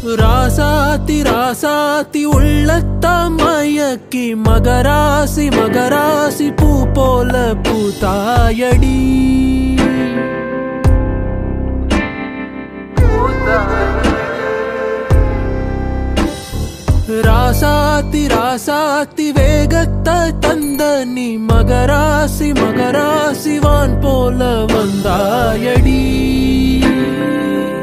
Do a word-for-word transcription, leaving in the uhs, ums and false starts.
ராசாத்தி ராசாத்தி உள்ளத்தாம் மயக்கி மகராசி மகராசி பூ போல பூத்தாயடி. ராசாத்தி ராசாத்தி வேகத்தை தந்த நீ மகராசி மகராசி வான் போல வந்தாயடி.